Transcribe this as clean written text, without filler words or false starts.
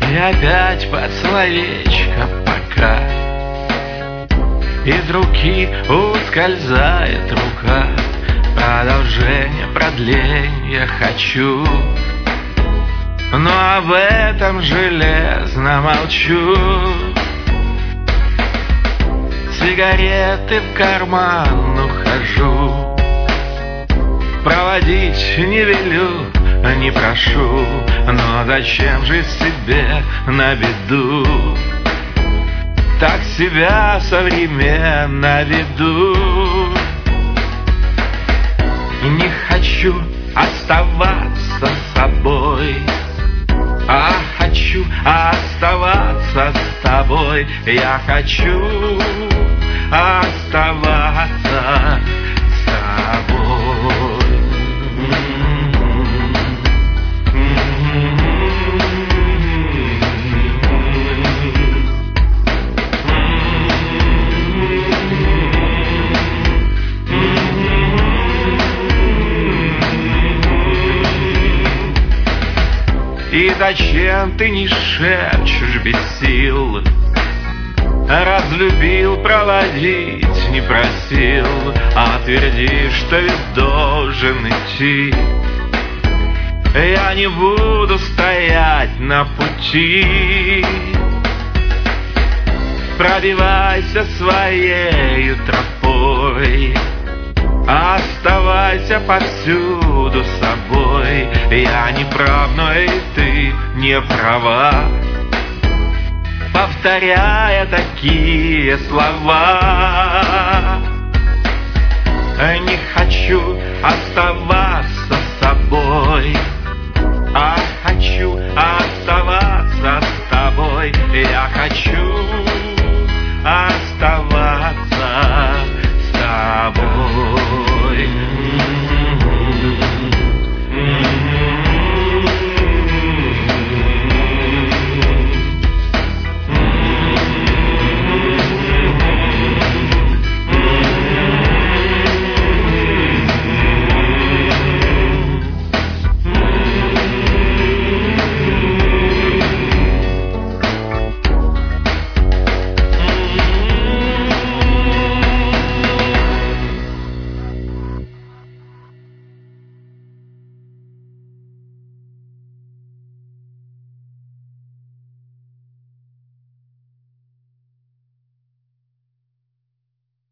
И опять под словечко «пока». Из руки ускользает рука. Продолжение, продление хочу, но об этом железно молчу. Сигареты в карман ухожу, проводить не велю, не прошу, но зачем же себе на беду так себя современно веду? Не хочу оставаться собой, а хочу оставаться с тобой. Я хочу оставаться с тобой. И зачем ты не шепчешь без сил? Разлюбил, проводить не просил, а твердишь, что ведь должен идти. Я не буду стоять на пути. Пробивайся своею тропой, оставайся повсюду собой. Я не прав, но и ты не права, повторяя такие слова. Не хочу оставаться с собой, а хочу оставаться